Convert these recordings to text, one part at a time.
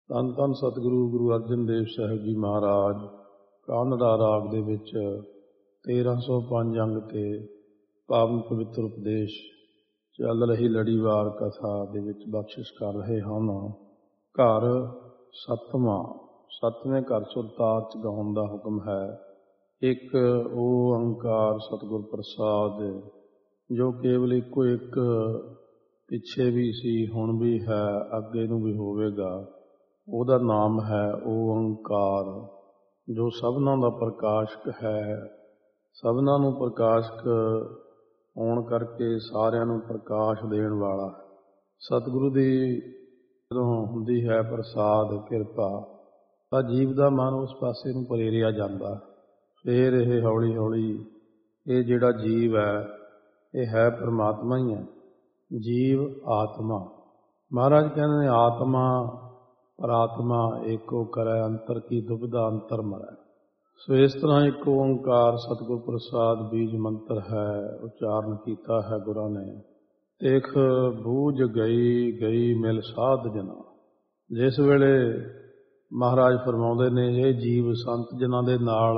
ਧੰਨ ਧੰਨ ਸਤਿਗੁਰੂ ਗੁਰੂ ਅਰਜਨ ਦੇਵ ਸਾਹਿਬ ਜੀ ਮਹਾਰਾਜ ਕਾਨੜਾ ਰਾਗ ਦੇ ਵਿੱਚ 1305 ਅੰਗ ਤੇ ਪਾਵਨ ਪਵਿੱਤਰ ਉਪਦੇਸ਼ ਚੱਲ ਰਹੀ ਲੜੀਵਾਰ ਕਥਾ ਦੇ ਵਿੱਚ ਬਖਸ਼ਿਸ਼ ਕਰ ਰਹੇ ਹਨ। ਘਰ ਸੱਤਵੇਂ ਘਰ ਸੁਰਤਾਲ ਚ ਗਾਉਣ ਦਾ ਹੁਕਮ ਹੈ। ਇੱਕ ਓਅੰਕਾਰ ਸਤਿਗੁਰ ਪ੍ਰਸਾਦ ਜੋ ਕੇਵਲ ਇੱਕੋ ਇੱਕ ਪਿੱਛੇ ਵੀ ਸੀ, ਹੁਣ ਵੀ ਹੈ, ਅੱਗੇ ਨੂੰ ਵੀ ਹੋਵੇਗਾ। ਉਹਦਾ ਨਾਮ ਹੈ ਓਅੰਕਾਰ, ਜੋ ਸਭਨਾਂ ਦਾ ਪ੍ਰਕਾਸ਼ਕ ਹੈ। ਸਭਨਾਂ ਨੂੰ ਪ੍ਰਕਾਸ਼ਕ ਹੋਣ ਕਰਕੇ ਸਾਰਿਆਂ ਨੂੰ ਪ੍ਰਕਾਸ਼ ਦੇਣ ਵਾਲਾ। ਸਤਿਗੁਰੂ ਦੀ ਜਦੋਂ ਹੁੰਦੀ ਹੈ ਪ੍ਰਸਾਦ ਕਿਰਪਾ ਤਾਂ ਜੀਵ ਦਾ ਮਨ ਉਸ ਪਾਸੇ ਨੂੰ ਪ੍ਰੇਰਿਆ ਜਾਂਦਾ। ਫਿਰ ਇਹ ਹੌਲੀ ਹੌਲੀ ਇਹ ਜਿਹੜਾ ਜੀਵ ਹੈ ਇਹ ਹੈ ਪਰਮਾਤਮਾ ਹੀ ਹੈ। ਜੀਵ ਆਤਮਾ, ਮਹਾਰਾਜ ਕਹਿੰਦੇ ਨੇ ਆਤਮਾ ਪਰਾਤਮਾ ਏਕੋ ਕਰੈ, ਅੰਤਰ ਕੀ ਦੁਬਿਧਾ ਅੰਤਰ ਮਰੈ। ਸੋ ਇਸ ਤਰ੍ਹਾਂ ਇੱਕ ਓਂਕਾਰ ਸਤਿਗੁਰ ਪ੍ਰਸਾਦ ਬੀਜ ਮੰਤਰ ਹੈ, ਉਚਾਰਨ ਕੀਤਾ ਹੈ ਗੁਰਾਂ ਨੇ। ਦੇਖ ਬੂਝ ਗਈ ਗਈ ਮਿਲ ਸਾਧ ਜਨਾ। ਜਿਸ ਵੇਲੇ ਮਹਾਰਾਜ ਫਰਮਾਉਂਦੇ ਨੇ ਇਹ ਜੀਵ ਸੰਤ ਜਨਾਂ ਦੇ ਨਾਲ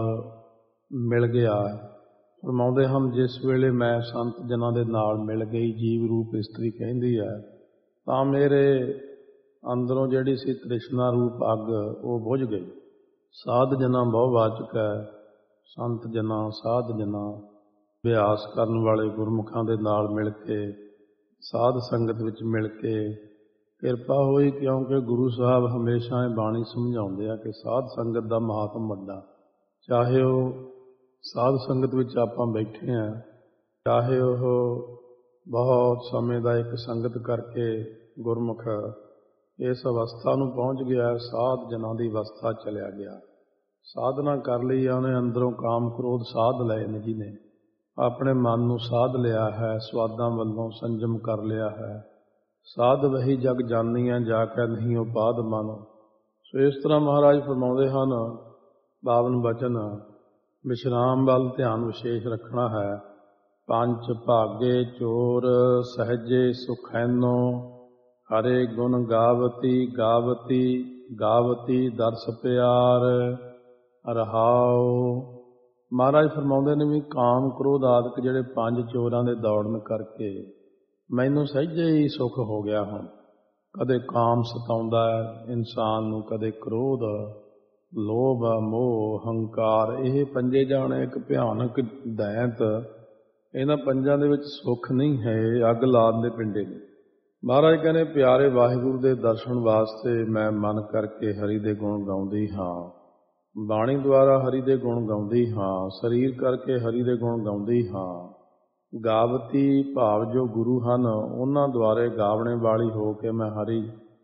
ਮਿਲ ਗਿਆ, ਫਰਮਾਉਂਦੇ ਹਨ ਜਿਸ ਵੇਲੇ ਮੈਂ ਸੰਤ ਜਨਾਂ ਦੇ ਨਾਲ ਮਿਲ ਗਈ, ਜੀਵ ਰੂਪ ਇਸਤਰੀ ਕਹਿੰਦੀ ਹੈ, ਤਾਂ ਮੇਰੇ ਅੰਦਰੋਂ ਜਿਹੜੀ ਸੀ ਤ੍ਰਿਸ਼ਨਾ ਰੂਪ ਅੱਗ ਉਹ ਬੁਝ ਗਈ। ਸਾਧ ਜਨਾਂ ਬਹੁਵਾਚਕ ਹੈ, ਸੰਤ ਜਨਾਂ ਸਾਧ ਜਨਾਂ। ਅਭਿਆਸ ਕਰਨ ਵਾਲੇ ਗੁਰਮੁਖਾਂ ਦੇ ਨਾਲ ਮਿਲ ਕੇ, ਸਾਧ ਸੰਗਤ ਵਿੱਚ ਮਿਲ ਕੇ ਕਿਰਪਾ ਹੋਈ, ਕਿਉਂਕਿ ਗੁਰੂ ਸਾਹਿਬ ਹਮੇਸ਼ਾ ਇਹ ਬਾਣੀ ਸਮਝਾਉਂਦੇ ਆ ਕਿ ਸਾਧ ਸੰਗਤ ਦਾ ਮਹਾਤਮ ਵੱਡਾ। ਚਾਹੇ ਉਹ ਸਾਧ ਸੰਗਤ ਵਿੱਚ ਆਪਾਂ ਬੈਠੇ ਹਾਂ, ਚਾਹੇ ਉਹ ਬਹੁਤ ਸਮੇਂ ਦਾ ਇੱਕ ਸੰਗਤ ਕਰਕੇ ਗੁਰਮੁਖ ਇਸ ਅਵਸਥਾ ਨੂੰ ਪਹੁੰਚ ਗਿਆ, ਸਾਧ ਜਨਾਂ ਦੀ ਅਵਸਥਾ ਚਲਿਆ ਗਿਆ। ਸਾਧਨਾ ਕਰ ਲਈ ਆ ਉਹਨੇ, ਅੰਦਰੋਂ ਕਾਮ ਕ੍ਰੋਧ ਸਾਧ ਲਏ ਨੇ, ਜਿਹਨੇ ਆਪਣੇ ਮਨ ਨੂੰ ਸਾਧ ਲਿਆ ਹੈ, ਸਵਾਦਾਂ ਵੱਲੋਂ ਸੰਜਮ ਕਰ ਲਿਆ ਹੈ। ਸਾਧ ਵਹੀ ਜਗ ਜਾਨੀਆਂ ਜਾ ਕੇ ਨਹੀਂ ਉਪਾਦ ਮਨ। ਸੋ ਇਸ ਤਰ੍ਹਾਂ ਮਹਾਰਾਜ ਫਰਮਾਉਂਦੇ ਹਨ ਪਾਵਨ ਬਚਨ। ਵਿਸ਼ਰਾਮ ਵੱਲ ਧਿਆਨ ਵਿਸ਼ੇਸ਼ ਰੱਖਣਾ ਹੈ। ਪੰਜ ਭਾਗੇ ਚੋਰ ਸਹਿਜੇ ਸੁਖੈਨੋ, ਹਰੇ ਗੁਣ ਗਾਵਤੀ ਗਾਵਤੀ ਗਾਵਤੀ ਦਰਸ ਪਿਆਰ ਰਹਾਉ। ਮਹਾਰਾਜ ਫਰਮਾਉਂਦੇ ਨੇ ਵੀ ਕਾਮ ਕ੍ਰੋਧ ਆਦਿਕ ਜਿਹੜੇ ਪੰਜ ਚੋਰਾਂ ਦੇ ਦੌੜਨ ਕਰਕੇ ਮੈਨੂੰ ਸਹਿਜੇ ਹੀ ਸੁੱਖ ਹੋ ਗਿਆ। ਹੁਣ ਕਦੇ ਕਾਮ ਸਤਾਉਂਦਾ ਹੈ ਇਨਸਾਨ ਨੂੰ, ਕਦੇ ਕ੍ਰੋਧ, ਲੋਭ, ਮੋਹ, ਹੰਕਾਰ। ਇਹ ਪੰਜੇ ਜਾਣੇ ਇੱਕ ਭਿਆਨਕ ਦੈਂਤ। ਇਹਨਾਂ ਪੰਜਾਂ ਦੇ ਵਿੱਚ ਸੁੱਖ ਨਹੀਂ ਹੈ, ਅੱਗ ਲਾਉਣ ਦੇ ਪਿੰਡੇ ਨੇ। ਮਹਾਰਾਜ ਕਹਿੰਦੇ ਪਿਆਰੇ ਵਾਹਿਗੁਰੂ ਦੇ ਦਰਸ਼ਨ ਵਾਸਤੇ ਮੈਂ ਮਨ ਕਰਕੇ ਹਰੀ ਦੇ ਗੁਣ ਗਾਉਂਦੀ ਹਾਂ, ਬਾਣੀ ਦੁਆਰਾ ਹਰੀ ਦੇ ਗੁਣ ਗਾਉਂਦੀ ਹਾਂ, ਸਰੀਰ ਕਰਕੇ ਹਰੀ ਦੇ ਗੁਣ ਗਾਉਂਦੀ ਹਾਂ। ਗਾਵਤੀ ਭਾਵ ਜੋ ਗੁਰੂ ਹਨ ਉਹਨਾਂ ਦੁਆਰੇ ਗਾਵਣੇ ਵਾਲੀ ਹੋ ਕੇ ਮੈਂ ਹਰੀ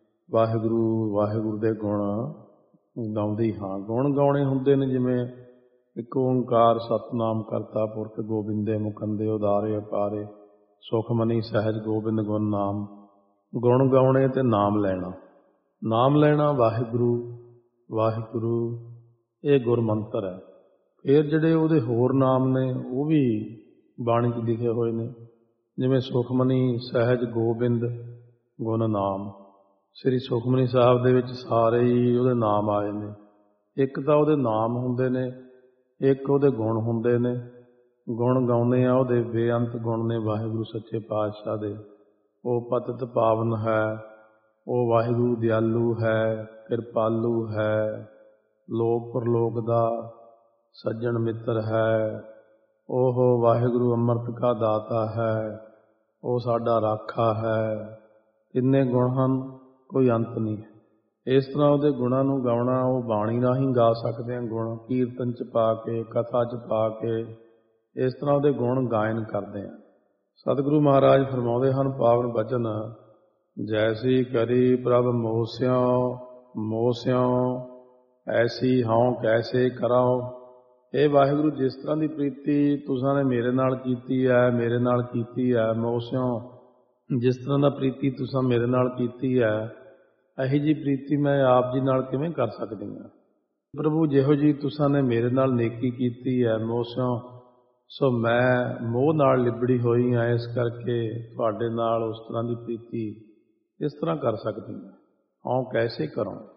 ਵਾਹਿਗੁਰੂ ਦੇ ਗੁਣ ਗਾਉਂਦੀ ਹਾਂ। ਗੁਣ ਗਾਉਣੇ ਹੁੰਦੇ ਨੇ ਜਿਵੇਂ ਇੱਕ ਓਂਕਾਰ ਸਤਿਨਾਮ ਕਰਤਾ ਪੁਰਖ ਗੋਬਿੰਦੇ ਮੁਕੰਦੇ ਉਦਾਰੇ ਅਪਾਰੇ, ਸੁਖਮਨੀ ਸਹਿਜ ਗੋਬਿੰਦ ਗੁਣ ਨਾਮ। ਗੁਣ ਗਾਉਣੇ ਤੇ ਨਾਮ ਲੈਣਾ, ਨਾਮ ਲੈਣਾ ਵਾਹਿਗੁਰੂ ਵਾਹਿਗੁਰੂ, ਇਹ ਗੁਰਮੰਤਰ ਹੈ। ਫਿਰ ਜਿਹੜੇ ਉਹਦੇ ਹੋਰ ਨਾਮ ਨੇ ਉਹ ਵੀ ਬਾਣੀ 'ਚ ਲਿਖੇ ਹੋਏ ਨੇ, ਜਿਵੇਂ ਸੁਖਮਨੀ ਸਹਿਜ ਗੋਬਿੰਦ ਗੁਣ ਨਾਮ। ਸ੍ਰੀ ਸੁਖਮਨੀ ਸਾਹਿਬ ਦੇ ਵਿੱਚ ਸਾਰੇ ਹੀ ਉਹਦੇ ਨਾਮ ਆਏ ਨੇ। ਇੱਕ ਤਾਂ ਉਹਦੇ ਨਾਮ ਹੁੰਦੇ ਨੇ, ਇੱਕ ਉਹਦੇ ਗੁਣ ਹੁੰਦੇ ਨੇ। ਗੁਣ ਗਾਉਂਦੇ ਆ ਉਹਦੇ ਬੇਅੰਤ ਗੁਣ ਨੇ ਵਾਹਿਗੁਰੂ ਸੱਚੇ ਪਾਤਸ਼ਾਹ ਦੇ। ਉਹ ਪਤਿਤ ਪਾਵਨ ਹੈ, ਉਹ ਵਾਹਿਗੁਰੂ ਦਿਆਲੂ ਹੈ, ਕਿਰਪਾਲੂ ਹੈ, ਲੋਕ ਪਰਲੋਕ ਦਾ ਸੱਜਣ ਮਿੱਤਰ ਹੈ। ਉਹ ਵਾਹਿਗੁਰੂ ਅੰਮ੍ਰਿਤ ਕਾ ਦਾਤਾ ਹੈ, ਉਹ ਸਾਡਾ ਰਾਖਾ ਹੈ। ਕਿੰਨੇ ਗੁਣ ਹਨ, ਕੋਈ ਅੰਤ ਨਹੀਂ ਹੈ। ਇਸ ਤਰ੍ਹਾਂ ਉਹਦੇ ਗੁਣਾਂ ਨੂੰ ਗਾਉਣਾ, ਉਹ ਬਾਣੀ ਰਾਹੀਂ ਗਾ ਸਕਦੇ ਹਾਂ। ਗੁਣ ਕੀਰਤਨ 'ਚ ਪਾ ਕੇ, ਕਥਾ 'ਚ ਪਾ ਕੇ ਇਸ ਤਰ੍ਹਾਂ ਉਹਦੇ ਗੁਣ ਗਾਇਨ ਕਰਦੇ ਹਾਂ। ਸਤਿਗੁਰੂ ਮਹਾਰਾਜ ਫਰਮਾਉਂਦੇ ਹਨ ਪਾਵਨ ਬਚਨ। ਜੈਸੀ ਕਰੀ ਪ੍ਰਭ ਮੋਹ ਸਿਉ ਐਸੀ ਹਉ ਕੈਸੇ ਕਰਾਓ। ਇਹ ਵਾਹਿਗੁਰੂ ਜਿਸ ਤਰ੍ਹਾਂ ਦੀ ਪ੍ਰੀਤੀ ਤੁਸਾਂ ਨੇ ਮੇਰੇ ਨਾਲ ਕੀਤੀ ਹੈ, ਮੇਰੇ ਨਾਲ ਕੀਤੀ ਹੈ। ਮੋਹ ਸਿਉ, ਜਿਸ ਤਰ੍ਹਾਂ ਦਾ ਪ੍ਰੀਤੀ ਤੁਸਾਂ ਮੇਰੇ ਨਾਲ ਕੀਤੀ ਹੈ, ਇਹੀ ਜਿਹੀ ਪ੍ਰੀਤੀ ਮੈਂ ਆਪ ਜੀ ਨਾਲ ਕਿਵੇਂ ਕਰ ਸਕਦੀ ਹਾਂ। ਪ੍ਰਭੂ ਜਿਹੋ ਜਿਹੀ ਤੁਸਾਂ ਨੇ ਮੇਰੇ ਨਾਲ ਨੇਕੀ ਕੀਤੀ ਹੈ, ਮੋਹ ਸਿਉ, ਸੋ ਮੈਂ ਮੋਹ ਨਾਲ ਲਿਬੜੀ ਹੋਈ ਹਾਂ, ਇਸ ਕਰਕੇ ਤੁਹਾਡੇ ਨਾਲ ਉਸ ਤਰ੍ਹਾਂ ਦੀ ਪ੍ਰੀਤੀ ਇਸ ਤਰ੍ਹਾਂ ਕਰ ਸਕਦੀ ਹਾਂ। ਹਉ ਕੈਸੇ ਕਰਾਂ।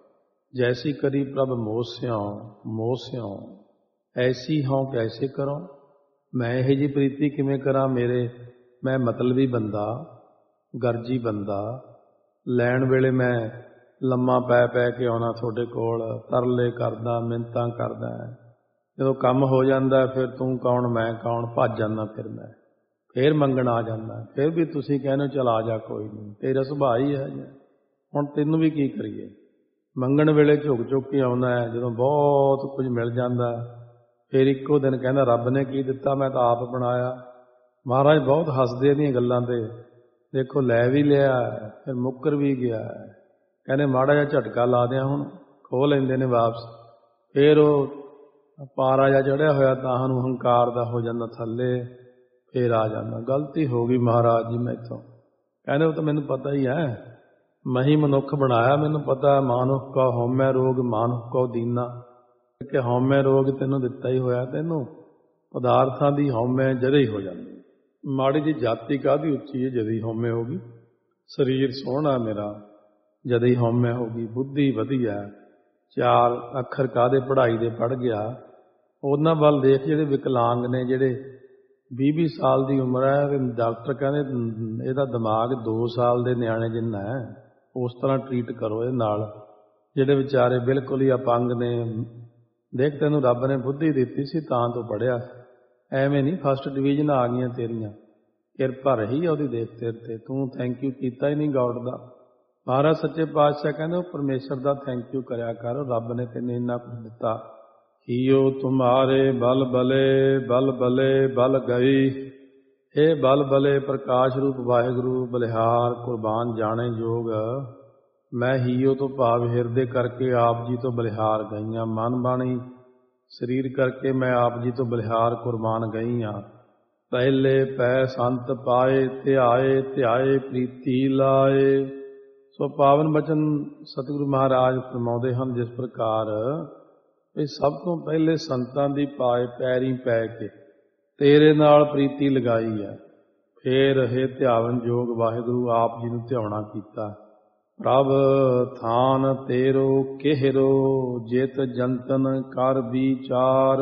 जैसी करी प्रभ मोह स्यों ऐसी हों कैसे करो। मैं यह जी प्रीति किवें करा, मैं मतलबी बंदा, गरजी बंदा, लैण वेले मैं लम्मा पै के आउणा तुहाडे कोल, तरले करदा, मिन्नतां करदा, जदों काम हो जांदा फिर तूं कौण मैं कौण, भज जांदा फिर मंगण आ जांदा, फिर भी तुसीं कहने चल आ जा, कोई नहीं, तेरा सुभाਅ ही है जी, हुण तैनूं भी की करीए। मंगण वेले झुक के आउंदा है, जदों बहुत कुछ मिल जांदा फिर इक्को दिन कहंदा रब ने की दिता, मैं तां आप बनाया। महाराज बहुत हसदे इहदियां गल्लां ते, देखो लै भी लिया फिर मुक्कर भी गया, कहने माड़ा जिहा झटका ला दियां हुण खोह लैंदे ने वापस, फिर ਉਹ पारा जिहा चढ़िया होया ताहां नूं हंकार दा हो जांदा थल्ले, फिर आ जांदा। गलती हो गई महाराज जी मैथों। कहने वो तो मैनूं पता ही है, मैं ही मनुख बनाया, मैनूं पता है मानुख का हौमै रोग मानुख को दीना, कि हौमै रोग तैनूं दिता ही होया, तैनूं पदार्थां दी हौमै जदे ही हो जांदी। माड़ी जी जाति काहदी उच्ची है, जदे ही हौमै हो गई। शरीर सोहना मेरा, जदे ही हौमै हो गई। बुद्धि वधिया, 4 ਅੱਖਰ काहदे पढ़ाई दे पढ़ गया। ਉਹਨਾਂ ਵੱਲ देख ਜਿਹੜੇ विकलांग ने, ਜਿਹੜੇ 20-20 ਸਾਲ ਦੀ ਉਮਰ है, ਤੇ ਡਾਕਟਰ ਕਹਿੰਦੇ ਇਹਦਾ ਦਿਮਾਗ 2 ਸਾਲ ਦੇ ਨਿਆਣੇ ਜਿੰਨਾ ਹੈ, ਉਸ ਤਰ੍ਹਾਂ ਟ੍ਰੀਟ ਕਰੋ ਇਹ ਨਾਲ। ਜਿਹੜੇ ਵਿਚਾਰੇ ਬਿਲਕੁਲ ਹੀ ਅਪੰਗ ਨੇ, ਦੇਖ ਤੈਨੂੰ ਰੱਬ ਨੇ ਬੁੱਧੀ ਦਿੱਤੀ ਸੀ ਤਾਂ ਤੂੰ ਪੜ੍ਹਿਆ, ਐਵੇਂ ਨਹੀਂ ਫਸਟ ਡਿਵੀਜ਼ਨ ਆ ਗਈਆਂ ਤੇਰੀਆਂ, ਕਿਰਪਾ ਰਹੀ ਉਹਦੀ ਦੇਖ ਤੇਰੇ ਤੇ, ਤੂੰ ਥੈਂਕ ਯੂ ਕੀਤਾ ਹੀ ਨਹੀਂ ਗੌਡ ਦਾ। ਮਹਾਰਾਜ ਸੱਚੇ ਪਾਤਸ਼ਾਹ ਕਹਿੰਦੇ ਉਹ ਪਰਮੇਸ਼ਰ ਦਾ ਥੈਂਕ ਯੂ ਕਰਿਆ ਕਰ, ਰੱਬ ਨੇ ਤੈਨੂੰ ਇੰਨਾ ਕੁਝ ਦਿੱਤਾ। ਹੀਓ ਤੁਮਾਰੇ ਬਲ ਬਲੇ ਬਲ ਗਈ, ਇਹ ਬਲ ਬਲੇ ਪ੍ਰਕਾਸ਼ ਰੂਪ ਵਾਹਿਗੁਰੂ ਬਲਿਹਾਰ ਕੁਰਬਾਨ ਜਾਣੇ ਜੋਗ। ਮੈਂ ਹੀਓ ਤੋਂ ਭਾਵ ਹਿਰਦੇ ਕਰਕੇ ਆਪ ਜੀ ਤੋਂ ਬਲਿਹਾਰ ਗਈਆਂ, ਮਨ ਬਾਣੀ ਸਰੀਰ ਕਰਕੇ ਮੈਂ ਆਪ ਜੀ ਤੋਂ ਬਲਿਹਾਰ ਕੁਰਬਾਨ ਗਈ ਹਾਂ। ਪਹਿਲੇ ਪੈ ਸੰਤ ਪਾਏ, ਧਿਆਏ ਪ੍ਰੀਤੀ ਲਾਏ। ਸੋ ਪਾਵਨ ਬਚਨ ਸਤਿਗੁਰੂ ਮਹਾਰਾਜ ਫਰਮਾਉਂਦੇ ਹਨ ਜਿਸ ਪ੍ਰਕਾਰ ਵੀ ਸਭ ਤੋਂ ਪਹਿਲੇ ਸੰਤਾਂ ਦੀ ਪਾਏ ਪੈਰੀ ਪੈ ਕੇ ਤੇਰੇ ਨਾਲ ਪ੍ਰੀਤੀ ਲਗਾਈ ਹੈ, ਫੇਰ ਇਹ ਧਿਆਵਨ ਯੋਗ ਵਾਹਿਗੁਰੂ ਆਪ ਜੀ ਨੂੰ ਧਿਆਉਣਾ ਕੀਤਾ। ਪ੍ਰਭ ਥਾਨ ਤੇਰੋ ਕਿਹਰੋ ਜਿਤ ਜੰਤਨ ਕਰ ਵਿਚਾਰ।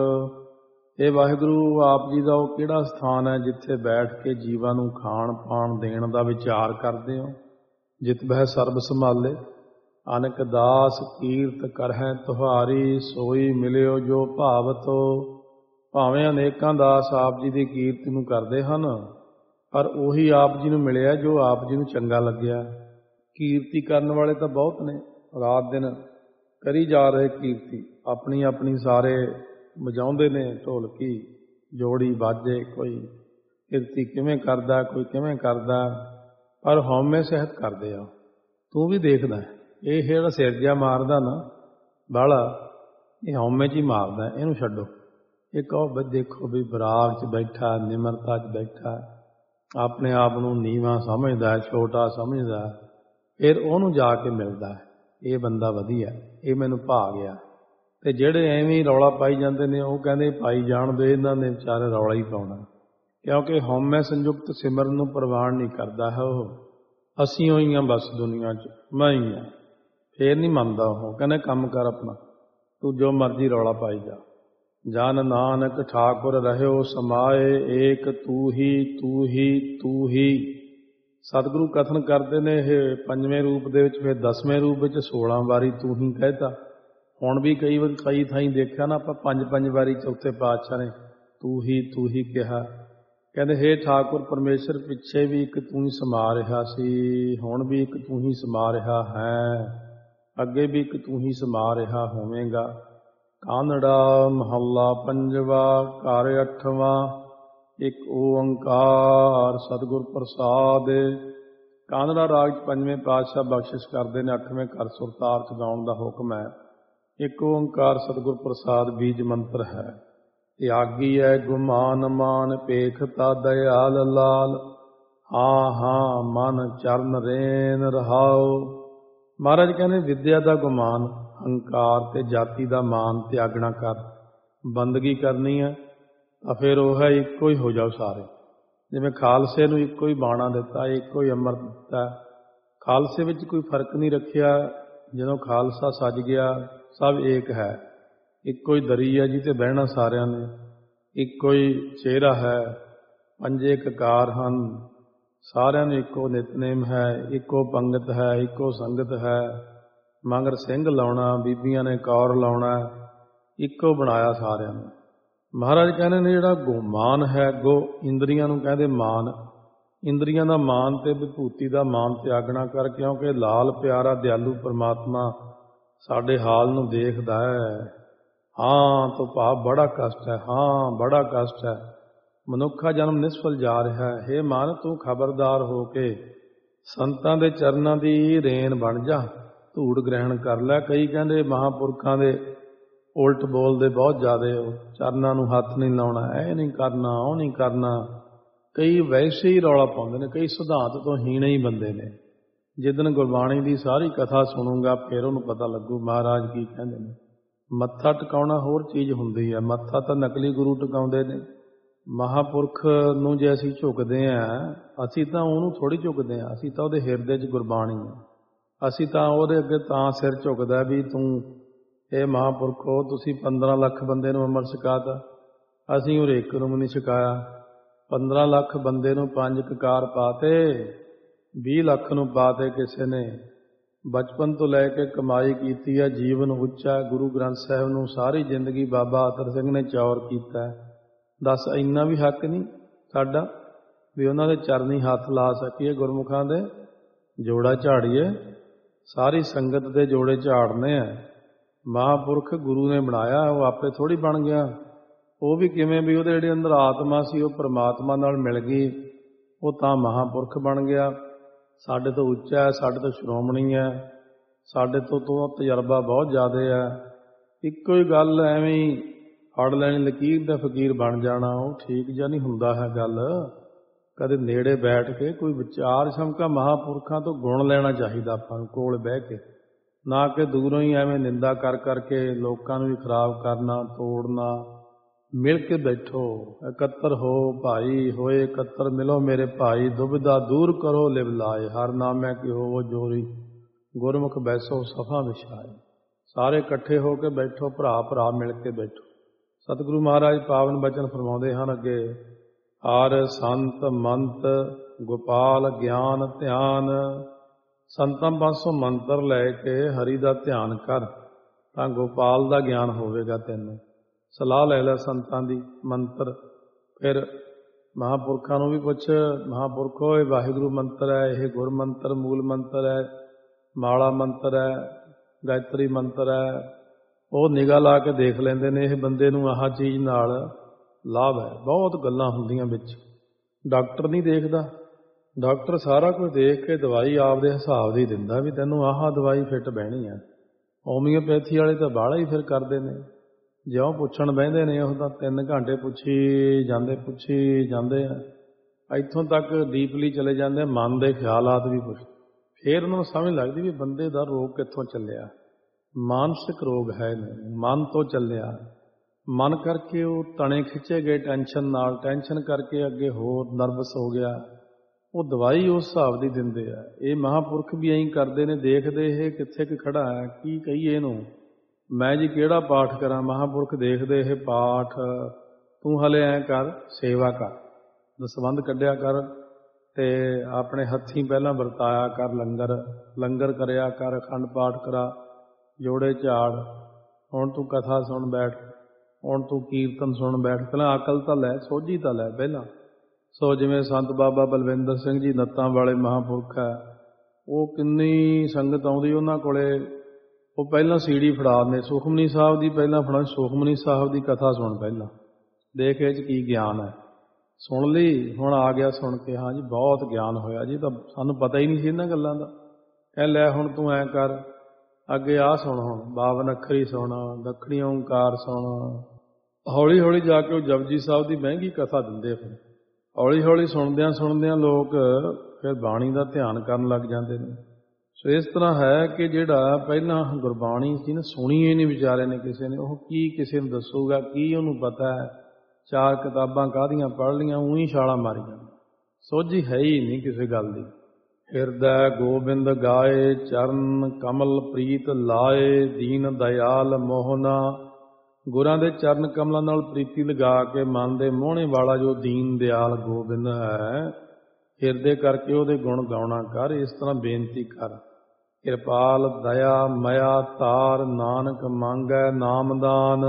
ਇਹ ਵਾਹਿਗੁਰੂ ਆਪ ਜੀ ਦਾ ਉਹ ਕਿਹੜਾ ਸਥਾਨ ਹੈ ਜਿੱਥੇ ਬੈਠ ਕੇ ਜੀਵਾਂ ਨੂੰ ਖਾਣ ਪਾਣ ਦੇਣ ਦਾ ਵਿਚਾਰ ਕਰਦੇ ਹੋ। ਜਿਤ ਬਹਿ ਸਰਬ ਸੰਭਾਲੇ ਅਨਕ ਦਾਸ ਕੀਰਤ ਕਰਹਿ ਤੁਹਾਰੀ, ਸੋਈ ਮਿਲਿਓ ਜੋ ਭਾਵਤੋ। ਭਾਵੇਂ ਅਨੇਕਾਂ ਦਾਸ ਆਪ ਜੀ ਦੀ ਕੀਰਤੀ ਨੂੰ ਕਰਦੇ ਹਨ, ਪਰ ਉਹੀ ਆਪ ਜੀ ਨੂੰ ਮਿਲਿਆ ਜੋ ਆਪ ਜੀ ਨੂੰ ਚੰਗਾ ਲੱਗਿਆ। ਕੀਰਤੀ ਕਰਨ ਵਾਲੇ ਤਾਂ ਬਹੁਤ ਨੇ, ਰਾਤ ਦਿਨ ਕਰੀ ਜਾ ਰਹੇ ਕੀਰਤੀ, ਆਪਣੀ ਆਪਣੀ ਸਾਰੇ ਵਜਾਉਂਦੇ ਨੇ ਢੋਲਕੀ ਜੋੜੀ ਬਾਜੇ, ਕੋਈ ਕੀਰਤੀ ਕਿਵੇਂ ਕਰਦਾ, ਕੋਈ ਕਿਵੇਂ ਕਰਦਾ, ਪਰ ਹਉਮੈ ਸਹਿਤ ਕਰਦੇ ਆ। ਤੂੰ ਵੀ ਦੇਖਦਾ ਇਹ ਜਿਹੜਾ ਸਿਰ ਜਿਹਾ ਮਾਰਦਾ ਨਾ ਬਾਹਲਾ, ਇਹ ਹਉਮੈ 'ਚ ਹੀ ਮਾਰਦਾ, ਇਹਨੂੰ ਛੱਡੋ। ਇਹ ਕਹੋ ਦੇਖੋ ਵੀ ਬਰਾਗ 'ਚ ਬੈਠਾ, ਨਿਮਰਤਾ 'ਚ ਬੈਠਾ, ਆਪਣੇ ਆਪ ਨੂੰ ਨੀਵਾਂ ਸਮਝਦਾ, ਛੋਟਾ ਸਮਝਦਾ, ਫਿਰ ਉਹਨੂੰ ਜਾ ਕੇ ਮਿਲਦਾ ਇਹ ਬੰਦਾ ਵਧੀਆ, ਇਹ ਮੈਨੂੰ ਭਾ ਗਿਆ। ਤੇ ਜਿਹੜੇ ਐਵੇਂ ਰੌਲਾ ਪਾਈ ਜਾਂਦੇ ਨੇ ਉਹ ਕਹਿੰਦੇ ਪਾਈ ਜਾਣ ਦੇ, ਇਹਨਾਂ ਨੇ ਵਿਚਾਰੇ ਰੌਲਾ ਹੀ ਪਾਉਣਾ, ਕਿਉਂਕਿ ਹਉਮੈ ਸੰਯੁਕਤ ਸਿਮਰਨ ਨੂੰ ਪ੍ਰਵਾਨ ਨਹੀਂ ਕਰਦਾ ਹੈ। ਉਹ ਅਸੀਂ ਹੋਈ ਹਾਂ ਬਸ ਦੁਨੀਆ 'ਚ, ਮੈਂ ਹੀ ਹਾਂ, ਫੇਰ ਨਹੀਂ ਮੰਨਦਾ ਉਹ। ਕਹਿੰਦੇ ਕੰਮ ਕਰ ਆਪਣਾ, ਤੂੰ ਜੋ ਮਰਜ਼ੀ ਰੌਲਾ ਪਾਈ ਜਾ। ਜਨ ਨਾਨਕ ਠਾਕੁਰ ਰਹਿਓ ਸਮਾਏ, ਏਕ ਤੂੰ ਹੀ। ਸਤਿਗੁਰੂ ਕਥਨ ਕਰਦੇ ਨੇ ਇਹ 5ਵੇਂ ਰੂਪ ਦੇ ਵਿੱਚ, ਫਿਰ 10ਵੇਂ ਰੂਪ ਵਿੱਚ 16 ਵਾਰੀ ਤੂੰ ਹੀ ਕਹਿਤਾ। ਹੁਣ ਵੀ ਕਈ ਥਾਈਂ ਦੇਖਿਆ ਨਾ ਆਪਾਂ 5 ਵਾਰੀ ਚੌਥੇ ਪਾਤਸ਼ਾਹ ਨੇ ਤੂੰ ਹੀ ਕਿਹਾ। ਕਹਿੰਦੇ ਹੇ ਠਾਕੁਰ ਪਰਮੇਸ਼ਰ, ਪਿੱਛੇ ਵੀ ਇੱਕ ਤੂੰ ਹੀ ਸਮਾ ਰਿਹਾ ਸੀ, ਹੁਣ ਵੀ ਇੱਕ ਤੂੰ ਹੀ ਸਮਾ ਰਿਹਾ ਹੈ, ਅੱਗੇ ਵੀ ਇੱਕ ਤੂੰ ਹੀ ਸਮਾ ਰਿਹਾ ਹੋਵੇਗਾ। ਕਾਨੜਾ ਮਹੱਲਾ 5ਵਾਂ ਘਰ 8ਵਾਂ। ਇੱਕ ਓੰਕਾਰ ਸਤਿਗੁਰ ਪ੍ਰਸਾਦ। ਕਾਨੜਾ ਰਾਗ 'ਚ 5ਵੇਂ ਪਾਤਸ਼ਾਹ ਬਖਸ਼ਿਸ਼ ਕਰਦੇ ਨੇ, 8ਵੇਂ ਘਰ ਸੁਰਤਾਰ 'ਚ ਗਾਉਣ ਦਾ ਹੁਕਮ ਹੈ। ਇੱਕ ਓੰਕਾਰ ਸਤਿਗੁਰ ਪ੍ਰਸਾਦ ਬੀਜ ਮੰਤਰ ਹੈ। ਤਿਆਗੀ ਹੈ ਗੁਮਾਨ ਮਾਨ, ਪੇਖਤਾ ਦਇਆਲ ਲਾਲ, ਹਾਂ ਮਨ ਚਰਨ ਰੇਨ ਰਹਾਓ। ਮਹਾਰਾਜ ਕਹਿੰਦੇ ਵਿਦਿਆ ਦਾ ਗੁਮਾਨ, ਹੰਕਾਰ ਤੇ ਜਾਤੀ ਦਾ ਮਾਨ ਤਿਆਗਣਾ ਕਰ। ਬੰਦਗੀ ਕਰਨੀ ਹੈ ਤਾਂ ਫਿਰ ਉਹ ਹੈ ਇੱਕੋ ਹੀ ਹੋ ਜਾਓ ਸਾਰੇ। ਜਿਵੇਂ ਖਾਲਸੇ ਨੂੰ ਇੱਕੋ ਹੀ ਬਾਣਾ ਦਿੱਤਾ, ਇੱਕੋ ਹੀ ਅੰਮ੍ਰਿਤ ਦਿੱਤਾ, ਖਾਲਸੇ ਵਿੱਚ ਕੋਈ ਫਰਕ ਨਹੀਂ ਰੱਖਿਆ ਜਦੋਂ ਖਾਲਸਾ ਸੱਜ ਗਿਆ, ਸਭ ਏਕ ਹੈ। ਇੱਕੋ ਹੀ ਦਰੀ ਹੈ ਜਿੱਤੇ ਬਹਿਣਾ ਸਾਰਿਆਂ ਨੇ, ਇੱਕੋ ਹੀ ਚਿਹਰਾ ਹੈ, ਪੰਜੇ ਕਕਾਰ ਹਨ, ਸਾਰਿਆਂ ਨੂੰ ਇੱਕੋ ਨਿਤਨੇਮ ਹੈ, ਇੱਕੋ ਪੰਗਤ ਹੈ, ਇੱਕੋ ਸੰਗਤ ਹੈ। ਮਗਰ ਸਿੰਘ ਲਾਉਣਾ, ਬੀਬੀਆਂ ਨੇ ਕੌਰ ਲਾਉਣਾ, ਇੱਕੋ ਬਣਾਇਆ ਸਾਰਿਆਂ ਨੂੰ। ਮਹਾਰਾਜ ਕਹਿੰਦੇ ਨੇ ਜਿਹੜਾ ਗੋਮਾਨ ਹੈ, ਗੋ ਇੰਦਰੀਆਂ ਨੂੰ ਕਹਿੰਦੇ ਮਾਨ, ਇੰਦਰੀਆਂ ਦਾ ਮਾਨ ਤੇ ਵਿਭੂਤੀ ਦਾ ਮਾਨ ਤਿਆਗਣਾ ਕਰ, ਕਿਉਂਕਿ ਲਾਲ ਪਿਆਰਾ ਦਿਆਲੂ ਪਰਮਾਤਮਾ ਸਾਡੇ ਹਾਲ ਨੂੰ ਦੇਖਦਾ ਹੈ। ਹਾਂ ਤੋਂ ਭਾਵ ਬੜਾ ਕਸ਼ਟ ਹੈ, ਹਾਂ ਬੜਾ ਕਸ਼ਟ ਹੈ, ਮਨੁੱਖਾ ਜਨਮ ਨਿਸਫਲ ਜਾ ਰਿਹਾ ਹੈ। ਹੇ ਮਨ, ਤੂੰ ਖਬਰਦਾਰ ਹੋ ਕੇ ਸੰਤਾਂ ਦੇ ਚਰਨਾਂ ਦੀ ਰੇਨ ਬਣ ਜਾ, ਧੂੜ ਗ੍ਰਹਿਣ ਕਰ ਲੈ। ਕਈ ਕਹਿੰਦੇ ਮਹਾਂਪੁਰਖਾਂ ਦੇ ਉਲਟ ਬੋਲਦੇ ਬਹੁਤ ਜ਼ਿਆਦੇ, ਉਹ ਚਰਨਾਂ ਨੂੰ ਹੱਥ ਨਹੀਂ ਲਾਉਣਾ, ਇਹ ਨਹੀਂ ਕਰਨਾ, ਉਹ ਨਹੀਂ ਕਰਨਾ। ਕਈ ਵੈਸੇ ਹੀ ਰੌਲਾ ਪਾਉਂਦੇ ਨੇ, ਕਈ ਸਿਧਾਂਤ ਤੋਂ ਹੀਣੇ ਹੀ ਬੰਦੇ ਨੇ। ਜਿੱਦਣ ਗੁਰਬਾਣੀ ਦੀ ਸਾਰੀ ਕਥਾ ਸੁਣੂਗਾ ਫਿਰ ਉਹਨੂੰ ਪਤਾ ਲੱਗੂ ਮਹਾਰਾਜ ਕੀ ਕਹਿੰਦੇ ਨੇ। ਮੱਥਾ ਟਿਕਾਉਣਾ ਹੋਰ ਚੀਜ਼ ਹੁੰਦੀ ਹੈ, ਮੱਥਾ ਤਾਂ ਨਕਲੀ ਗੁਰੂ ਟਿਕਾਉਂਦੇ ਨੇ। ਮਹਾਂਪੁਰਖ ਨੂੰ ਜੇ ਅਸੀਂ ਝੁਕਦੇ ਹਾਂ, ਅਸੀਂ ਤਾਂ ਉਹਨੂੰ ਥੋੜ੍ਹੀ ਝੁਕਦੇ ਹਾਂ, ਅਸੀਂ ਤਾਂ ਉਹਦੇ ਹਿਰਦੇ 'ਚ ਗੁਰਬਾਣੀ ਹੈ। ਅਸੀਂ ਤਾਂ ਉਹਦੇ ਅੱਗੇ ਤਾਂ ਸਿਰ ਝੁਕਦਾ ਵੀ ਤੂੰ ਇਹ ਮਹਾਂਪੁਰਖੋ ਤੁਸੀਂ 15 ਲੱਖ ਬੰਦੇ ਨੂੰ ਅੰਮ੍ਰਿਤ ਛਕਾਤਾ, ਅਸੀਂ ਉਹ ਇੱਕ ਨੂੰ ਵੀ ਨਹੀਂ ਛਕਾਇਆ। 15 ਲੱਖ ਬੰਦੇ ਨੂੰ 5 ਕਕਾਰ ਪਾਤੇ, 20 ਲੱਖ ਨੂੰ ਪਾਤੇ ਕਿਸੇ ਨੇ। ਬਚਪਨ ਤੋਂ ਲੈ ਕੇ ਕਮਾਈ ਕੀਤੀ ਹੈ, ਜੀਵਨ ਉੱਚਾ ਗੁਰੂ ਗ੍ਰੰਥ ਸਾਹਿਬ ਨੂੰ ਸਾਰੀ ਜ਼ਿੰਦਗੀ ਬਾਬਾ ਅਤਰ ਸਿੰਘ ਨੇ ਚੌਰ ਕੀਤਾ। ਦੱਸ ਇੰਨਾ ਵੀ ਹੱਕ ਨਹੀਂ ਸਾਡਾ ਵੀ ਉਹਨਾਂ ਦੇ ਚਰਨੀ ਹੱਥ ਲਾ ਸਕੀਏ, ਗੁਰਮੁਖਾਂ ਦੇ ਜੋੜਾ ਝਾੜੀਏ। ਸਾਰੀ ਸੰਗਤ ਦੇ ਜੋੜੇ ਝਾੜਨੇ ਆ। ਮਹਾਂਪੁਰਖ ਗੁਰੂ ਨੇ ਬਣਾਇਆ, ਉਹ ਆਪੇ ਥੋੜ੍ਹੀ ਬਣ ਗਿਆ। ਉਹ ਵੀ ਕਿਵੇਂ ਵੀ ਉਹਦੇ ਜਿਹੜੇ ਅੰਦਰ ਆਤਮਾ ਸੀ ਉਹ ਪਰਮਾਤਮਾ ਨਾਲ ਮਿਲ ਗਈ, ਉਹ ਤਾਂ ਮਹਾਂਪੁਰਖ ਬਣ ਗਿਆ। ਸਾਡੇ ਤੋਂ ਉੱਚਾ ਹੈ, ਸਾਡੇ ਤੋਂ ਸ਼੍ਰੋਮਣੀ ਹੈ, ਸਾਡੇ ਤੋਂ ਤਜਰਬਾ ਬਹੁਤ ਜ਼ਿਆਦਾ ਹੈ। ਇੱਕੋ ਹੀ ਗੱਲ ਐਵੇਂ ਹੀ ਫੜ ਲੈਣੀ ਲਕੀਰ ਦਾ ਫਕੀਰ ਬਣ ਜਾਣਾ, ਉਹ ਠੀਕ ਜਿਹਾ ਨਹੀਂ ਹੁੰਦਾ ਹੈ ਗੱਲ। ਕਦੇ ਨੇੜੇ ਬੈਠ ਕੇ ਕੋਈ ਵਿਚਾਰ ਸਮਕਾ ਮਹਾਂਪੁਰਖਾਂ ਤੋਂ ਗੁਣ ਲੈਣਾ ਚਾਹੀਦਾ ਆਪਾਂ ਨੂੰ ਕੋਲ ਬਹਿ ਕੇ, ਨਾ ਕਿ ਦੂਰੋਂ ਹੀ ਐਵੇਂ ਨਿੰਦਾ ਕਰ ਕਰਕੇ ਲੋਕਾਂ ਨੂੰ ਵੀ ਖਰਾਬ ਕਰਨਾ, ਤੋੜਨਾ। ਮਿਲ ਕੇ ਬੈਠੋ, ਇਕੱਤਰ ਹੋ ਭਾਈ, ਹੋਏ ਇਕੱਤਰ ਮਿਲੋ ਮੇਰੇ ਭਾਈ, ਦੁਬਿਧਾ ਦੂਰ ਕਰੋ ਲਿਵ ਲਾਏ, ਹਰ ਨਾਮੈ ਕੀ ਹੋਵੋ ਜੋਰੀ, ਗੁਰਮੁਖ ਬੈਸੋ ਸਫਾ ਵਿਛਾਏ। ਸਾਰੇ ਇਕੱਠੇ ਹੋ ਕੇ ਬੈਠੋ, ਭਰਾ ਭਰਾ ਮਿਲ ਕੇ ਬੈਠੋ। ਸਤਿਗੁਰੂ ਮਹਾਰਾਜ ਪਾਵਨ ਬਚਨ ਫਰਮਾਉਂਦੇ ਹਨ ਅੱਗੇ, ਹਰ ਸੰਤ ਮੰਤ ਗੋਪਾਲ ਗਿਆਨ ਧਿਆਨ। ਸੰਤਾਂ ਪਾਸੋਂ ਮੰਤਰ ਲੈ ਕੇ ਹਰੀ ਦਾ ਧਿਆਨ ਕਰ ਤਾਂ ਗੋਪਾਲ ਦਾ ਗਿਆਨ ਹੋਵੇਗਾ ਤੈਨੂੰ। ਸਲਾਹ ਲੈ ਲੈ ਸੰਤਾਂ ਦੀ, ਮੰਤਰ। ਫਿਰ ਮਹਾਂਪੁਰਖਾਂ ਨੂੰ ਵੀ ਪੁੱਛ, ਮਹਾਂਪੁਰਖੋ ਇਹ ਵਾਹਿਗੁਰੂ ਮੰਤਰ ਹੈ, ਇਹ ਗੁਰ ਮੰਤਰ ਮੂਲ ਮੰਤਰ ਹੈ, ਮਾਲਾ ਮੰਤਰ ਹੈ, ਗਾਇਤਰੀ ਮੰਤਰ ਹੈ। ਉਹ ਨਿਗਾਹ ਲਾ ਕੇ ਦੇਖ ਲੈਂਦੇ ਨੇ, ਇਹ ਬੰਦੇ ਨੂੰ ਆਹ ਚੀਜ਼ ਨਾਲ ਲਾਭ ਹੈ। ਬਹੁਤ ਗੱਲਾਂ ਹੁੰਦੀਆਂ ਵਿੱਚ, ਡਾਕਟਰ ਨਹੀਂ ਦੇਖਦਾ। ਡਾਕਟਰ ਸਾਰਾ ਕੁਝ ਦੇਖ ਕੇ ਦਵਾਈ ਆਪਦੇ ਹਿਸਾਬ ਦੀ ਦਿੰਦਾ ਵੀ ਤੈਨੂੰ ਆਹ ਦਵਾਈ ਫਿੱਟ ਬਹਿਣੀ ਹੈ। ਹੋਮੀਓਪੈਥੀ ਵਾਲੇ ਤਾਂ ਬਾਹਲਾ ਹੀ ਫਿਰ ਕਰਦੇ ਨੇ, ਜਿਉਂ ਪੁੱਛਣ ਬਹਿੰਦੇ ਨੇ ਉਹ ਤਾਂ 3 ਘੰਟੇ ਪੁੱਛੀ ਜਾਂਦੇ ਆ। ਇੱਥੋਂ ਤੱਕ ਡੀਪਲੀ ਚਲੇ ਜਾਂਦੇ, ਮਨ ਦੇ ਖਿਆਲਾਤ ਵੀ ਪੁੱਛ। ਫਿਰ ਉਹਨਾਂ ਨੂੰ ਸਮਝ ਲੱਗਦੀ ਵੀ ਬੰਦੇ ਦਾ ਰੋਗ ਕਿੱਥੋਂ ਚੱਲਿਆ। ਮਾਨਸਿਕ ਰੋਗ ਹੈ, ਮਨ ਤੋਂ ਚੱਲਿਆ। ਮਨ ਕਰਕੇ ਉਹ ਤਣੇ ਖਿੱਚੇ ਗਏ ਟੈਨਸ਼ਨ ਨਾਲ, ਟੈਨਸ਼ਨ ਕਰਕੇ ਅੱਗੇ ਹੋਰ ਨਰਵਸ ਹੋ ਗਿਆ। ਉਹ ਦਵਾਈ ਉਸ ਹਿਸਾਬ ਦੀ ਦਿੰਦੇ ਆ। ਇਹ ਮਹਾਂਪੁਰਖ ਵੀ ਐਂ ਕਰਦੇ ਨੇ, ਦੇਖਦੇ ਇਹ ਕਿੱਥੇ ਕੁ ਖੜਾ ਹੈ, ਕੀ ਕਹੀਏ ਇਹਨੂੰ, ਮੈਂ ਜੀ ਕਿਹੜਾ ਪਾਠ ਕਰਾਂ। ਮਹਾਂਪੁਰਖ ਦੇਖਦੇ ਇਹ ਪਾਠ, ਤੂੰ ਹਲੇ ਐਂ ਕਰ, ਸੇਵਾ ਕਰ, ਦਸਵੰਧ ਕੱਢਿਆ ਕਰ ਤੇ ਆਪਣੇ ਹੱਥੀਂ ਪਹਿਲਾਂ ਵਰਤਾਇਆ ਕਰ, ਲੰਗਰ ਕਰਿਆ ਕਰ, ਅਖੰਡ ਪਾਠ ਕਰਾ, ਜੋੜੇ ਝਾੜ। ਹੁਣ ਤੂੰ ਕਥਾ ਸੁਣ ਬੈਠ, ਹੁਣ ਤੂੰ ਕੀਰਤਨ ਸੁਣ ਬੈਠ। ਪਹਿਲਾਂ ਅਕਲ ਤਾਂ ਲੈ, ਸੋਝੀ ਤਾਂ ਲੈ ਪਹਿਲਾਂ। ਸੋ ਜਿਵੇਂ ਸੰਤ ਬਾਬਾ ਬਲਵਿੰਦਰ ਸਿੰਘ ਜੀ ਨੱਤਾਂ ਵਾਲੇ ਮਹਾਂਪੁਰਖ ਹੈ, ਉਹ ਕਿੰਨੀ ਸੰਗਤ ਆਉਂਦੀ ਉਹਨਾਂ ਕੋਲੇ, ਉਹ ਪਹਿਲਾਂ ਸੀੜੀ ਫੜਾ ਦਿੰਦੇ ਸੁਖਮਨੀ ਸਾਹਿਬ ਦੀ, ਪਹਿਲਾਂ ਫੜਾ ਸੁਖਮਨੀ ਸਾਹਿਬ ਦੀ ਕਥਾ ਸੁਣ, ਪਹਿਲਾਂ ਦੇਖ ਇਹ 'ਚ ਕੀ ਗਿਆਨ ਹੈ। ਸੁਣ ਲਈ, ਹੁਣ ਆ ਗਿਆ ਸੁਣ ਕੇ, ਹਾਂ ਜੀ ਬਹੁਤ ਗਿਆਨ ਹੋਇਆ ਜੀ, ਤਾਂ ਸਾਨੂੰ ਪਤਾ ਹੀ ਨਹੀਂ ਸੀ ਇਹਨਾਂ ਗੱਲਾਂ ਦਾ। ਕਹਿ ਲੈ ਹੁਣ ਤੂੰ ਐਂ ਕਰ, ਅੱਗੇ ਆਹ ਸੁਣ, ਹੁਣ 52 ਅੱਖਰੀ ਸੁਣ, ਦੱਖਣੀ ਓਂਕਾਰ ਸੁਣ। ਹੌਲੀ ਹੌਲੀ ਜਾ ਕੇ ਉਹ ਜਪਜੀ ਸਾਹਿਬ ਦੀ ਮਹਿੰਗੀ ਕਥਾ ਦਿੰਦੇ। ਫਿਰ ਹੌਲੀ ਹੌਲੀ ਸੁਣਦਿਆਂ ਲੋਕ ਫਿਰ ਬਾਣੀ ਦਾ ਧਿਆਨ ਕਰਨ ਲੱਗ ਜਾਂਦੇ ਨੇ। ਸੋ ਇਸ ਤਰ੍ਹਾਂ ਹੈ ਕਿ ਜਿਹੜਾ ਪਹਿਲਾਂ ਗੁਰਬਾਣੀ ਸੀ ਨਾ, ਸੁਣੀ ਹੀ ਨਹੀਂ ਵਿਚਾਰੇ ਨੇ ਕਿਸੇ ਨੇ, ਉਹ ਕੀ ਕਿਸੇ ਨੂੰ ਦੱਸੂਗਾ, ਕੀ ਉਹਨੂੰ ਪਤਾ ਹੈ। 4 ਕਿਤਾਬਾਂ ਕਾਹਦੀਆਂ ਪੜ੍ਹ ਲਈਆਂ, ਊਂ ਹੀ ਛਾਲਾਂ ਮਾਰੀਆਂ, ਸੋਝੀ ਹੈ ਹੀ ਨਹੀਂ ਕਿਸੇ ਗੱਲ ਦੀ। ਹਿਰਦੈ ਗੋਬਿੰਦ ਗਾਏ, ਚਰਨ ਕਮਲ ਪ੍ਰੀਤ ਲਾਏ, ਦੀਨ ਦਇਆਲ ਮੋਹਨਾ। ਗੁਰਾਂ ਦੇ ਚਰਨ ਕਮਲਾਂ ਨਾਲ ਪ੍ਰੀਤੀ ਲਗਾ ਕੇ ਮਨ ਦੇ ਮੋਹਣੇ ਵਾਲਾ ਜੋ ਦੀਨ ਦਿਆਲ ਗੋਬਿੰਦ ਹੈ, ਹਿਰਦੇ ਕਰਕੇ ਉਹਦੇ ਗੁਣ ਗਾਉਣਾ ਕਰ। ਇਸ ਤਰ੍ਹਾਂ ਬੇਨਤੀ ਕਰ, ਕਿਰਪਾਲ ਦਇਆ ਮਇਆ ਧਾਰ, ਨਾਨਕ ਮੰਗੈ ਨਾਮਦਾਨ।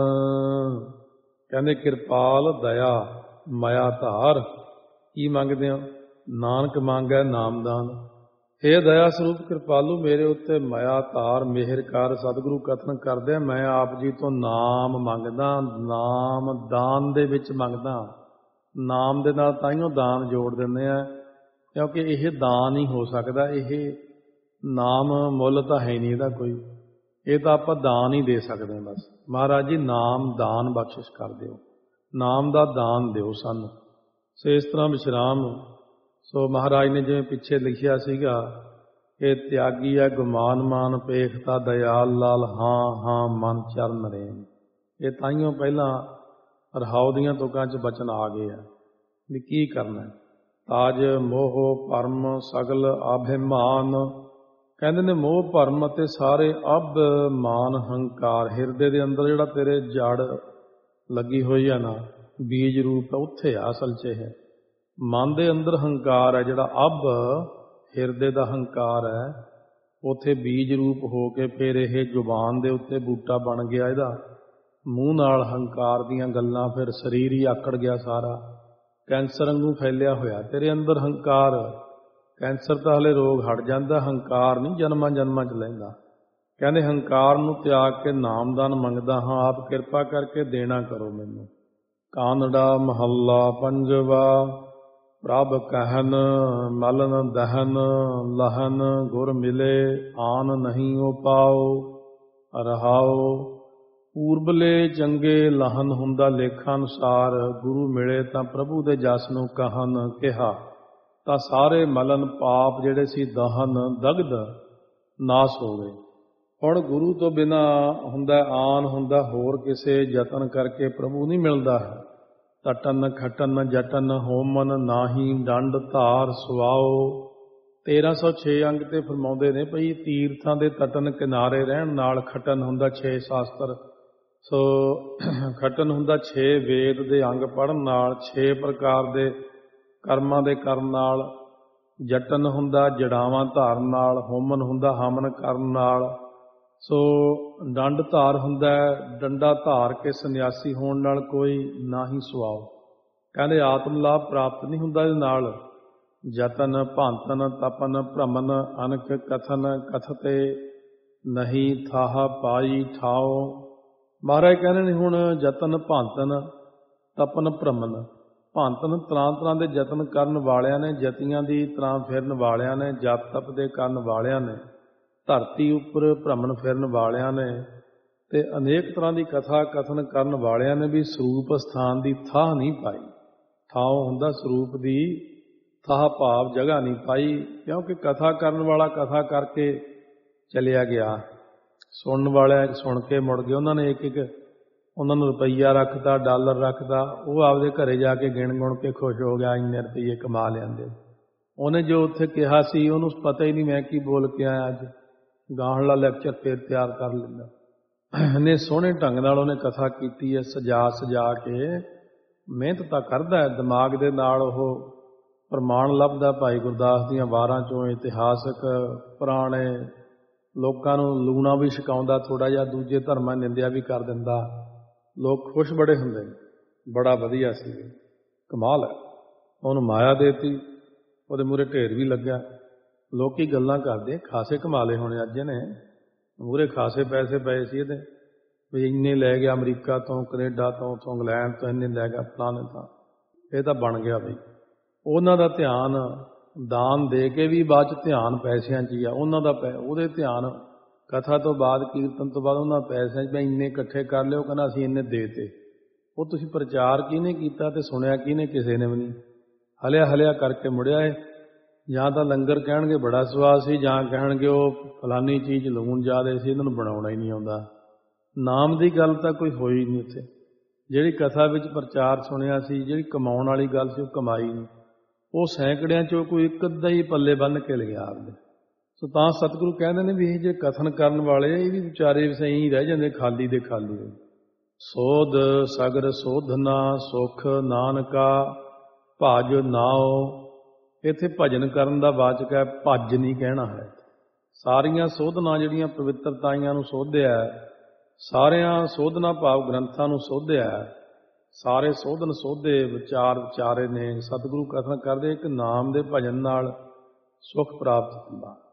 ਕਹਿੰਦੇ ਕਿਰਪਾਲ ਦਇਆ ਮਇਆ ਧਾਰ, ਕੀ ਮੰਗਦੇ ਹੋ? ਨਾਨਕ ਮੰਗੈ ਨਾਮਦਾਨ। ਹੇ ਦਇਆ ਸਰੂਪ ਕਿਰਪਾਲੂ, ਮੇਰੇ ਉੱਤੇ ਮਇਆ ਧਾਰ ਮਿਹਰ ਕਰ। ਸਤਿਗੁਰੂ ਕਥਨ ਕਰਦੇ, ਮੈਂ ਆਪ ਜੀ ਤੋਂ ਨਾਮ ਮੰਗਦਾ, ਨਾਮ ਦਾਨ ਦੇ ਵਿੱਚ ਮੰਗਦਾ। ਨਾਮ ਦੇ ਨਾਲ ਤਾਈਓ ਦਾਨ ਜੋੜ ਦਿੰਦੇ ਆ, ਕਿਉਂਕਿ ਇਹ ਦਾਨ ਹੀ ਹੋ ਸਕਦਾ। ਇਹ ਨਾਮ ਮੁੱਲ ਤਾਂ ਹੈ ਨਹੀਂ ਇਹਦਾ ਕੋਈ, ਇਹ ਤਾਂ ਆਪਾਂ ਦਾਨ ਹੀ ਦੇ ਸਕਦੇ ਹਾਂ ਬਸ। ਮਹਾਰਾਜ ਜੀ ਨਾਮ ਦਾਨ ਬਖਸ਼ਿਸ਼ ਕਰ ਦਿਓ, ਨਾਮ ਦਾ ਦਾਨ ਦਿਓ ਸਾਨੂੰ। ਸੋ ਇਸ ਤਰ੍ਹਾਂ ਵਿਸ਼ਰਾਮ। ਸੋ ਮਹਾਰਾਜ ਨੇ ਜਿਵੇਂ ਪਿੱਛੇ ਲਿਖਿਆ ਸੀਗਾ, ਇਹ ਤਿਆਗੀ ਹੈ ਗੁਮਾਨ ਮਾਨ, ਪੇਖਤਾ ਦਇਆਲ ਲਾਲ, ਹਾਂ ਹਾਂ ਮਨ ਚਰਨ ਰੇਮ। ਇਹ ਤਾਈਓ ਪਹਿਲਾਂ ਰਹਾਉ ਦੀਆਂ ਤੁਕਾਂ 'ਚ ਬਚਨ ਆ ਗਏ ਆ ਵੀ ਕੀ ਕਰਨਾ। ਤਾਜ ਮੋਹ ਭਰਮ ਸਗਲ ਅਭਿਮਾਨ, ਕਹਿੰਦੇ ਨੇ ਮੋਹ ਭਰਮ ਅਤੇ ਸਾਰੇ ਅਭ ਮਾਨ ਹੰਕਾਰ। ਹਿਰਦੇ ਦੇ ਅੰਦਰ ਜਿਹੜਾ ਤੇਰੇ ਜੜ ਲੱਗੀ ਹੋਈ ਆ ਨਾ, ਬੀਜ ਰੂਪ, ਉੱਥੇ ਆ ਅਸਲ 'ਚ ਇਹ ਮਨ ਦੇ ਅੰਦਰ ਹੰਕਾਰ ਹੈ, ਜਿਹੜਾ ਅਬ ਹਿਰਦੇ ਦਾ ਹੰਕਾਰ ਹੈ, ਉੱਥੇ ਬੀਜ ਰੂਪ ਹੋ ਕੇ ਫਿਰ ਇਹ ਜ਼ੁਬਾਨ ਦੇ ਉੱਤੇ ਬੂਟਾ ਬਣ ਗਿਆ ਇਹਦਾ। ਮੂੰਹ ਨਾਲ ਹੰਕਾਰ ਦੀਆਂ ਗੱਲਾਂ, ਫਿਰ ਸਰੀਰ ਹੀ ਆਕੜ ਗਿਆ ਸਾਰਾ, ਕੈਂਸਰ ਵਾਂਗੂ ਫੈਲਿਆ ਹੋਇਆ ਤੇਰੇ ਅੰਦਰ ਹੰਕਾਰ। ਕੈਂਸਰ ਤਾਂ ਹਲੇ ਰੋਗ ਹਟ ਜਾਂਦਾ, ਹੰਕਾਰ ਨਹੀਂ ਜਨਮਾਂ ਜਨਮਾਂ 'ਚ ਲੈਂਦਾ। ਕਹਿੰਦੇ ਹੰਕਾਰ ਨੂੰ ਤਿਆਗ ਕੇ ਨਾਮਦਾਨ ਮੰਗਦਾ ਹਾਂ, ਆਪ ਕਿਰਪਾ ਕਰਕੇ ਦੇਣਾ ਕਰੋ ਮੈਨੂੰ। ਕਾਨੜਾ ਮਹੱਲਾ ਪੰਜਵਾ। ਪ੍ਰਭ ਕਹਿਨ ਮਲਨ ਦਹਨ, ਲਹਨ ਗੁਰ ਮਿਲੇ ਆਨ ਨਹੀਂ ਓ ਪਾਓ। ਰਹਾਓ ਪੂਰਬਲੇ ਚੰਗੇ ਲਹਨ ਹੁੰਦਾ ਲੇਖਾਂ ਅਨੁਸਾਰ, ਗੁਰੂ ਮਿਲੇ ਤਾਂ ਪ੍ਰਭੂ ਦੇ ਜਸ ਨੂੰ ਕਹਨ ਕਿਹਾ, ਤਾਂ ਸਾਰੇ ਮਲਨ ਪਾਪ ਜਿਹੜੇ ਸੀ ਦਹਨ ਦਗਧ ਨਾਸ ਹੋ ਗਏ। ਹੁਣ ਗੁਰੂ ਤੋਂ ਬਿਨਾਂ ਹੁੰਦਾ ਆਨ ਹੁੰਦਾ ਹੋਰ ਕਿਸੇ ਯਤਨ ਕਰਕੇ ਪ੍ਰਭੂ ਨਹੀਂ ਮਿਲਦਾ ਹੈ। ਤਟਨ ਖਟਨ ਜਟਨ ਹੋਮਨ ਨਾਹੀ ਡੰਡ ਧਾਰ ਸੁਆਓ। 1306 ਅੰਗ ਤੇ ਫਰਮਾਉਂਦੇ ਨੇ ਭਈ ਤੀਰਥਾਂ ਦੇ ਤਟਨ ਕਿਨਾਰੇ ਰਹਿਣ ਨਾਲ ਖਟਨ ਹੁੰਦਾ 6 ਸ਼ਾਸਤਰ। ਸੋ ਖਟਨ ਹੁੰਦਾ 6 ਵੇਦ ਦੇ ਅੰਗ ਪੜ੍ਹਨ ਨਾਲ, 6 ਪ੍ਰਕਾਰ ਦੇ ਕਰਮਾਂ ਦੇ ਕਰਨ ਨਾਲ। ਜਟਨ ਹੁੰਦਾ ਜੜਾਵਾਂ ਧਾਰਨ ਨਾਲ, ਹੋਮਨ ਹੁੰਦਾ ਹਮਨ ਕਰਨ ਨਾਲ। ਸੋ ਡੰਡ ਧਾਰ ਹੁੰਦਾ ਡੰਡਾ ਧਾਰ ਕੇ ਸੰਨਿਆਸੀ ਹੋਣ ਨਾਲ ਕੋਈ ਨਾ ਹੀ ਸੁਆਓ। ਕਹਿੰਦੇ ਆਤਮ ਲਾਭ ਪ੍ਰਾਪਤ ਨਹੀਂ ਹੁੰਦਾ ਇਹਦੇ ਨਾਲ। ਜਤਨ ਭਾਂਤਨ ਤਪਨ ਭ੍ਰਮਨ ਅਨਕ ਕਥਨ ਕਥਤੇ ਨਹੀਂ ਥਾਹ ਪਾਈ ਠਾਓ। ਮਹਾਰਾਜ ਕਹਿੰਦੇ ਨੇ ਹੁਣ ਜਤਨ ਭਾਂਤਨ ਤਪਨ ਭ੍ਰਮਨ। ਭਾਂਤਨ ਤਰ੍ਹਾਂ ਤਰ੍ਹਾਂ ਦੇ ਯਤਨ ਕਰਨ ਵਾਲਿਆਂ ਨੇ, ਜਤੀਆਂ ਦੀ ਤਰ੍ਹਾਂ ਫਿਰਨ ਵਾਲਿਆਂ ਨੇ, ਜਪ ਤਪ ਦੇ ਕਰਨ ਵਾਲਿਆਂ ਨੇ, ਧਰਤੀ ਉੱਪਰ ਭ੍ਰਮਣ ਫਿਰਨ ਵਾਲਿਆਂ ਨੇ, ਤੇ ਅਨੇਕ ਤਰ੍ਹਾਂ ਦੀ ਕਥਾ ਕਥਨ ਕਰਨ ਵਾਲਿਆਂ ਨੇ ਵੀ ਸਰੂਪ ਸਥਾਨ ਦੀ ਥਾਹ ਨਹੀਂ ਪਾਈ। ਥਾਂ ਹੁੰਦਾ ਸਰੂਪ ਦੀ, ਥਾਹ ਭਾਵ ਜਗ੍ਹਾ ਨਹੀਂ ਪਾਈ। ਕਿਉਂਕਿ ਕਥਾ ਕਰਨ ਵਾਲਾ ਕਥਾ ਕਰਕੇ ਚਲਿਆ ਗਿਆ, ਸੁਣਨ ਵਾਲਿਆਂ ਸੁਣ ਕੇ ਮੁੜ ਗਏ। ਉਹਨਾਂ ਨੇ ਇੱਕ ਇੱਕ ਉਹਨਾਂ ਨੂੰ ਰੁਪਈਆ ਰੱਖਤਾ, ਡਾਲਰ ਰੱਖਤਾ, ਉਹ ਆਪਦੇ ਘਰੇ ਜਾ ਕੇ ਗਿਣ ਗੁਣ ਕੇ ਖੁਸ਼ ਹੋ ਗਿਆ, ਇੰਨੇ ਰੁਪਈਏ ਕਮਾ ਲਿਆਂਦੇ। ਉਹਨੇ ਜੋ ਉੱਥੇ ਕਿਹਾ ਸੀ ਉਹਨੂੰ ਪਤਾ ਹੀ ਨਹੀਂ ਮੈਂ ਕੀ ਬੋਲ ਕੇ ਆਇਆ। ਅੱਜ ਗਾਹਲਾ ਲੈਕਚਰ ਫੇਰ ਤਿਆਰ ਕਰ ਲੈਂਦਾ। ਇੰਨੇ ਸੋਹਣੇ ਢੰਗ ਨਾਲ ਉਹਨੇ ਕਥਾ ਕੀਤੀ ਹੈ, ਸਜਾ ਸਜਾ ਕੇ। ਮਿਹਨਤ ਤਾਂ ਕਰਦਾ ਹੈ ਦਿਮਾਗ ਦੇ ਨਾਲ, ਉਹ ਪ੍ਰਮਾਣ ਲੱਭਦਾ ਭਾਈ ਗੁਰਦਾਸ ਦੀਆਂ ਵਾਰਾਂ ਚੋਂ, ਇਤਿਹਾਸਕ ਪੁਰਾਣੇ ਲੋਕਾਂ ਨੂੰ ਲੂਣਾ ਵੀ ਛਕਾਉਂਦਾ ਥੋੜ੍ਹਾ ਜਿਹਾ, ਦੂਜੇ ਧਰਮਾਂ ਨਿੰਦਿਆ ਵੀ ਕਰ ਦਿੰਦਾ। ਲੋਕ ਖੁਸ਼ ਬੜੇ ਹੁੰਦੇ ਨੇ, ਬੜਾ ਵਧੀਆ ਸੀ, ਕਮਾਲ ਹੈ। ਉਹਨੂੰ ਮਾਇਆ ਦੇਤੀ, ਉਹਦੇ ਮੂਹਰੇ ਢੇਰ ਵੀ ਲੱਗਾ। ਲੋਕੀ ਗੱਲਾਂ ਕਰਦੇ ਖਾਸੇ ਕਮਾਲੇ ਹੋਣੇ ਅੱਜ ਨੇ, ਮੂਹਰੇ ਖਾਸੇ ਪੈਸੇ ਪਏ ਸੀ ਇਹਦੇ, ਵੀ ਇੰਨੇ ਲੈ ਗਿਆ ਅਮਰੀਕਾ ਤੋਂ, ਕਨੇਡਾ ਤੋਂ, ਉੱਥੋਂ ਇੰਗਲੈਂਡ ਤੋਂ ਇੰਨੇ ਲੈ ਗਿਆ ਫਲਾਣੇ ਤਾਂ। ਇਹ ਤਾਂ ਬਣ ਗਿਆ ਬਈ। ਉਹਨਾਂ ਦਾ ਧਿਆਨ ਦਾਨ ਦੇ ਕੇ ਵੀ ਬਾਅਦ 'ਚ ਧਿਆਨ ਪੈਸਿਆਂ 'ਚ ਹੀ ਆ ਉਹਨਾਂ ਦਾ। ਉਹਦੇ ਧਿਆਨ ਕਥਾ ਤੋਂ ਬਾਅਦ, ਕੀਰਤਨ ਤੋਂ ਬਾਅਦ ਉਹਨਾਂ ਪੈਸਿਆਂ 'ਚ ਮੈਂ ਇੰਨੇ ਇਕੱਠੇ ਕਰ ਲਿਓ, ਕਹਿੰਦਾ ਅਸੀਂ ਇੰਨੇ ਦੇ ਤੇ। ਉਹ ਤੁਸੀਂ ਪ੍ਰਚਾਰ ਕਿਹਨੇ ਕੀਤਾ ਤੇ ਸੁਣਿਆ ਕਿਹਨੇ? ਕਿਸੇ ਨੇ ਵੀ ਨਹੀਂ। ਹਲਿਆ ਹਲਿਆ ਕਰਕੇ ਮੁੜਿਆ ਏ। ਜਾਂ ਤਾਂ ਲੰਗਰ ਕਹਿਣਗੇ ਬੜਾ ਸਵਾਦ ਸੀ, ਜਾਂ ਕਹਿਣਗੇ ਉਹ ਫਲਾਨੀ ਚੀਜ਼ ਲੂਣ ਜ਼ਿਆਦਾ ਸੀ, ਇਹਨਾਂ ਨੂੰ ਬਣਾਉਣਾ ਹੀ ਨਹੀਂ ਆਉਂਦਾ। ਨਾਮ ਦੀ ਗੱਲ ਤਾਂ ਕੋਈ ਹੋਈ ਨਹੀਂ ਉੱਥੇ। ਜਿਹੜੀ ਕਥਾ ਵਿੱਚ ਪ੍ਰਚਾਰ ਸੁਣਿਆ ਸੀ, ਜਿਹੜੀ ਕਮਾਉਣ ਵਾਲੀ ਗੱਲ ਸੀ, ਉਹ ਕਮਾਈ ਨਹੀਂ। ਉਹ ਸੈਂਕੜਿਆਂ ਚੋਂ ਕੋਈ ਇੱਕ ਅੱਧਾ ਹੀ ਪੱਲੇ ਬੰਨ੍ਹ ਕੇ ਲਿਆ ਆਪਦੇ। ਸੋ ਤਾਂ ਸਤਿਗੁਰੂ ਕਹਿੰਦੇ ਨੇ ਵੀ ਇਹ ਜੇ ਕਥਨ ਕਰਨ ਵਾਲੇ ਇਹ ਵੀ ਵਿਚਾਰੇ ਸਹੀ ਰਹਿ ਜਾਂਦੇ ਖਾਲੀ ਦੇ ਖਾਲੀ। ਸੋਧ ਸਗਰ ਸੋਧਨਾ ਸੁਖ ਨਾਨਕਾ ਭਜ ਨਾਉ। ਇੱਥੇ ਭਜਨ ਕਰਨ ਦਾ ਵਾਚਕ ਹੈ, ਭੱਜ ਨਹੀਂ ਕਹਿਣਾ ਹੈ। ਸਾਰੀਆਂ ਸੋਧਨਾ ਜਿਹੜੀਆਂ ਪਵਿੱਤਰਤਾਈਆਂ ਨੂੰ ਸੋਧਿਆ, ਸਾਰਿਆਂ ਸੋਧਨਾ ਭਾਵ ਗ੍ਰੰਥਾਂ ਨੂੰ ਸੋਧਿਆ, ਸਾਰੇ ਸੋਧਨ ਸੋਧੇ ਵਿਚਾਰ ਵਿਚਾਰੇ ਨੇ। ਸਤਿਗੁਰੂ ਕਥਨ ਕਰਦੇ ਇੱਕ ਨਾਮ ਦੇ ਭਜਨ ਨਾਲ ਸੁਖ ਪ੍ਰਾਪਤ ਹੁੰਦਾ।